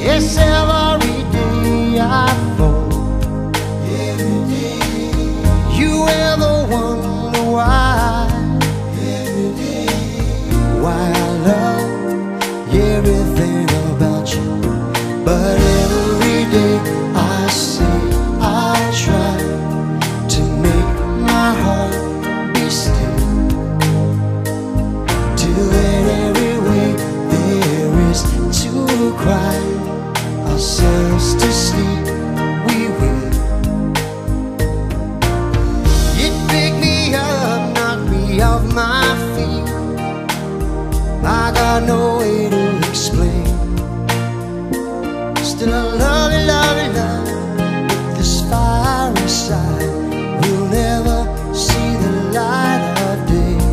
Yes, every day I fall. Every day. You ever wonder why? Every day. Why I love everything about you, but every day I say I'll try to make my heart be still. Till in every way there is to cry ourselves to sleep, we will. It picked me up, knocked me off my feet. I got no way to explain. Still I love you, love you, love you. But this fire inside will never see the light of day.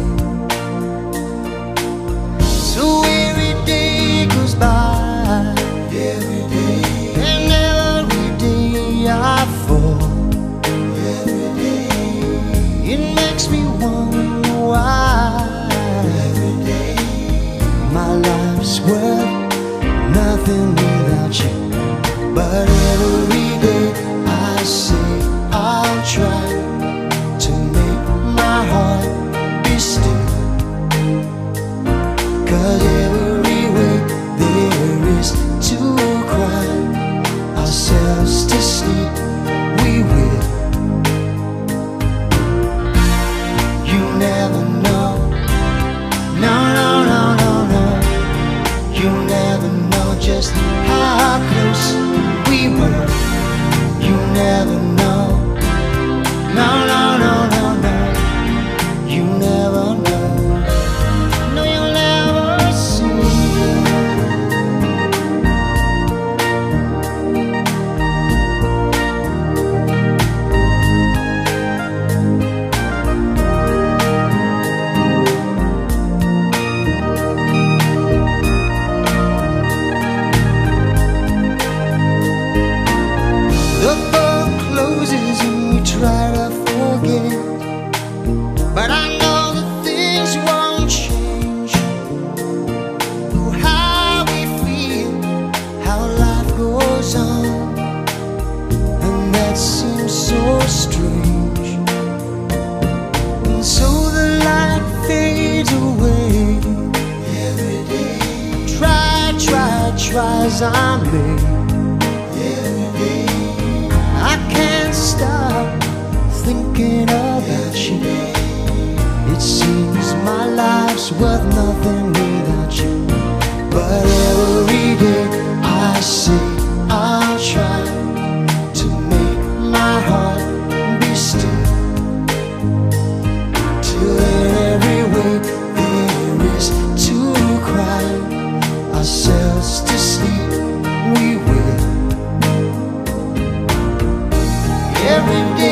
So every day goes by, every day, and every day I fall. Every day it makes me wonder why. Every day my life's worth nothing without you, but every day I say I'll try to make my heart be still. 'Cause every way there is to cry ourselves to sleep, we will. You never know, no, no, no, no, no. You never know just how close we were. You never know, no, no, no, no, no. You never know, no, you'll never see. The book closes and we try to forget, but I know that things won't change. How we feel, how life goes on, and that seems so strange. And so the light fades away. Every day try as I may. Every day I can't stop thinking about you. It seems my life's worth nothing without you, but every day I say I'll try to make my heart be still. Till in every way there is to cry ourselves to sleep, we will. Every day